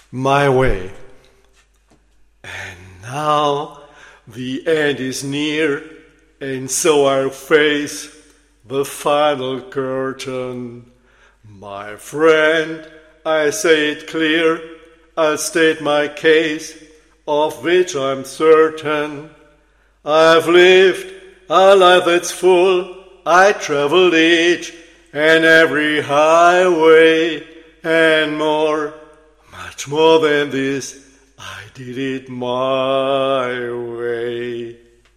my way. And now the end is near, and so I face the final curtain. My friend, I say it clear, I'll state my case, of which I'm certain. I've lived a life that's full, I traveled each and every highway, and more, much more than this, I did it my way.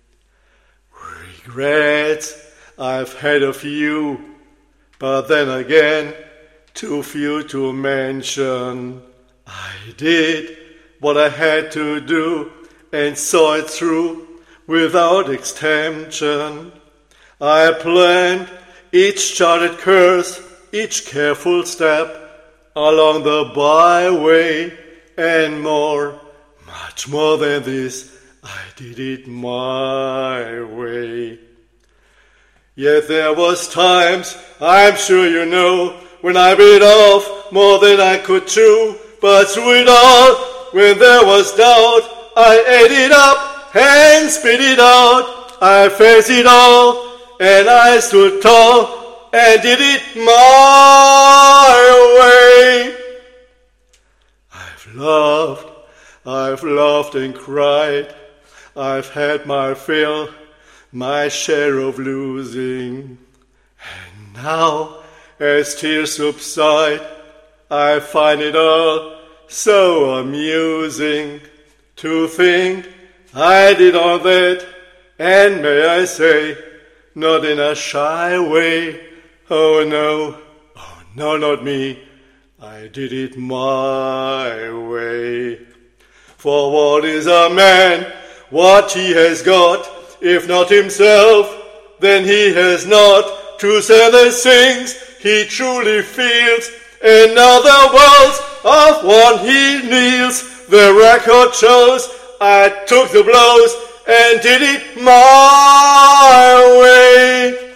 Regrets, I've had a few, but then again, too few to mention. I did what I had to do and saw it through without extension. I planned each charted course, each careful step along the byway, and more, much more than this, I did it my way. Yet there was times, I'm sure you know, when I bit off more than I could chew, but through it all, when there was doubt, I ate it up and spit it out. I faced it all, and I stood tall and did it my way. I've loved and cried. I've had my fill, my share of losing. And now, as tears subside, I find it all so amusing to think I did all that, and may I say, not in a shy way. Oh no, not me. I did it my way. For what is a man, what he has got, if not himself, then he has not to say the things he truly feels. In other words, of one he kneels. The record shows I took the blows and did it my way.